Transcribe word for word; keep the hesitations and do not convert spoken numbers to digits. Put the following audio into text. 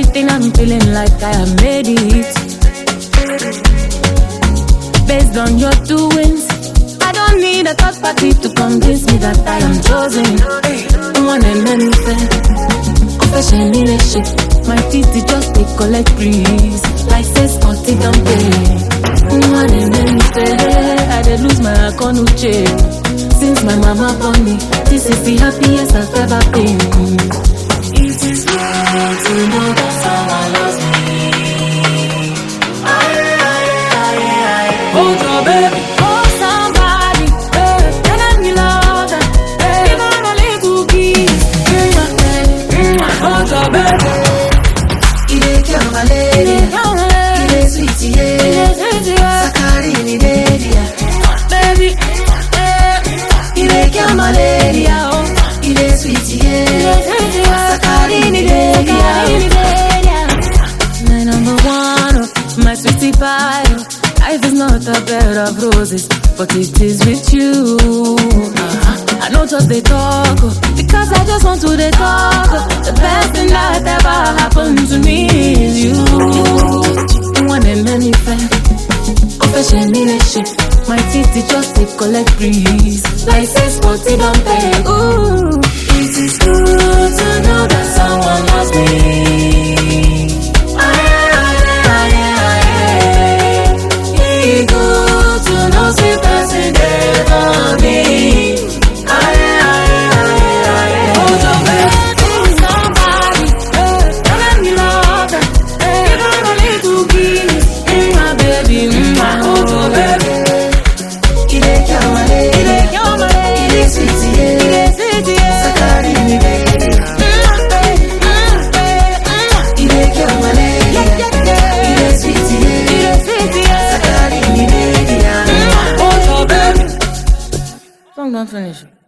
everything I'm feeling like I have made it. Based on your doings, I don't need a third party to convince me that I am chosen. One and anything, confession in a shit. My teeth just they collect breeze, like says Scotty don't pay. One and anything, I dey lose my account check. Since my mama born me, this is the happiest I've ever been. It is good to know that someone loves me. Aye, aye, aye, aye. Hold your baby. Oh, somebody, eh, tell me love them. Eh, give her a little kiss. Hold your baby. It ain't kill my lady. It ain't sweetie, yeah. Sakari, it ain't, yeah. Baby, It ain't kill my lady, oh. It ain't sweetie, yeah. Sakari, it ain't, yeah. my number one, oh, my sweetie pie. Oh. Life is not a bed of roses, but it is with you. Uh-huh. I don't just they talk, oh, because I just want to they talk. Oh. The best thing that ever happened to me is you. One and many friends, confession in a shit. My teeth they just they collect breeze, like says Scotty don't pay. Ooh, It is good to know that someone loves me. Aye, aye, aye, aye. It's good to know sweet person there for me. Aye, aye, aye, aye. Hold your baby. somebody, eh, tell me love them. Eh, give her a little kiss, mm, my baby, mm, my Hold your baby. It ain't kill my lady. You're my lady. It ain't sweetie, yeah. Sakari, it ain't, it ain't kill my lady. It ain't sweetie, yeah. Sakari, it ain't, yeah. Hold your baby. Song don't finish.